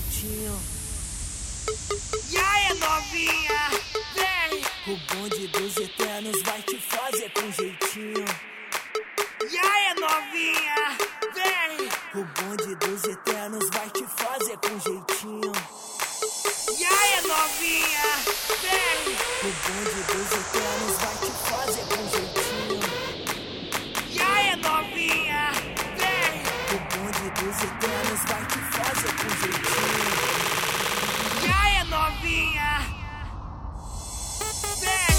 jeitinho. E aí, novinha, vem! O bonde dos eternos vai te fazer com jeitinho. E aí, novinha, vem! O bonde dos eternos vai te fazer com jeitinho. E aí, novinha, vem! O bonde dos eternos vai te fazer com jeitinho. E aí, novinha, vem! O bonde dos eternos vai te fazer com jeitinho. E aí, novinha, vem!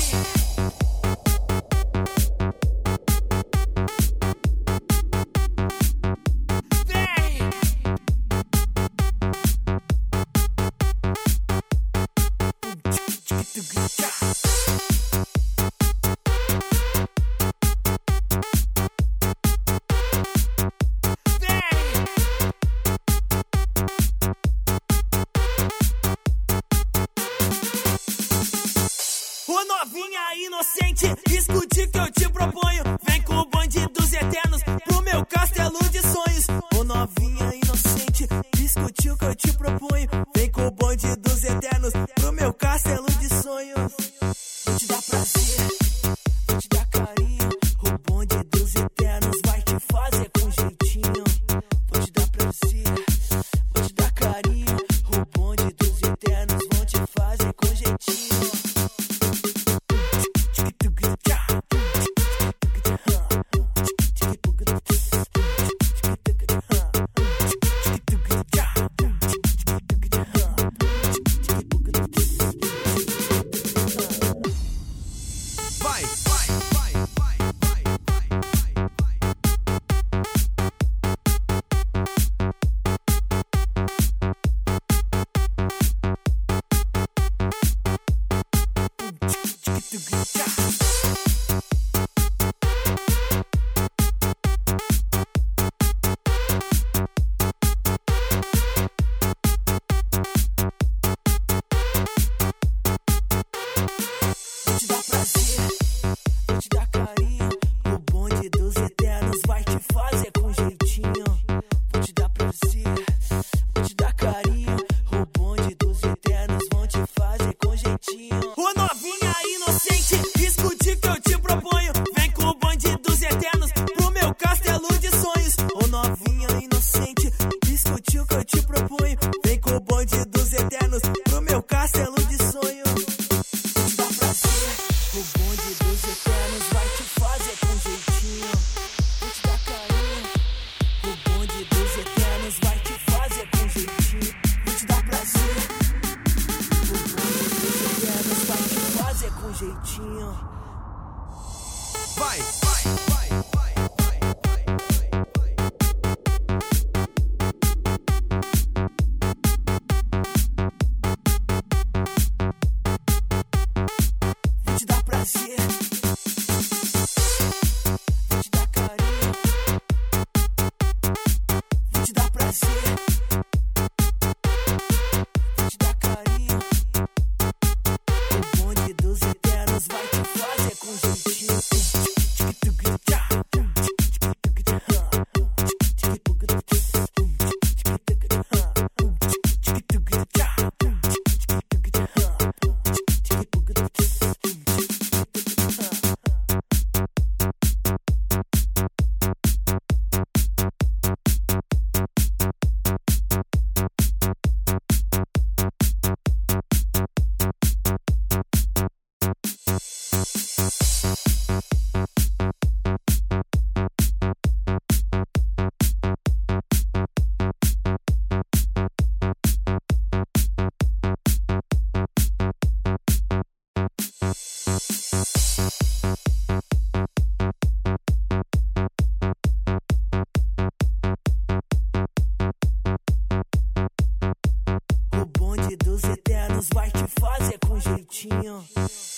Ô novinha inocente, escute que eu te proponho. Vem com o bonde dos eternos pro meu castelo de sonhos. Ô novinha inocente, escute o que eu te proponho. Vem com o bonde dos eternos pro meu castelo de sonhos. Vou te dar prazer, vou te dar carinho. O bonde dos eternos vai te fazer com jeitinho. Vou te dar prazer, vou te dar carinho. O bonde dos eternos vão te fazer com jeitinho. Jeitinho. Vai, vai, vai, vai, vai, vai, vou te dar prazer, vou te dar carinho, vou te dar prazer, vou te dar carinho. O bonde dos eternos vai te fazer com jeitinho. O bonde dos eternos vai te fazer com jeitinho.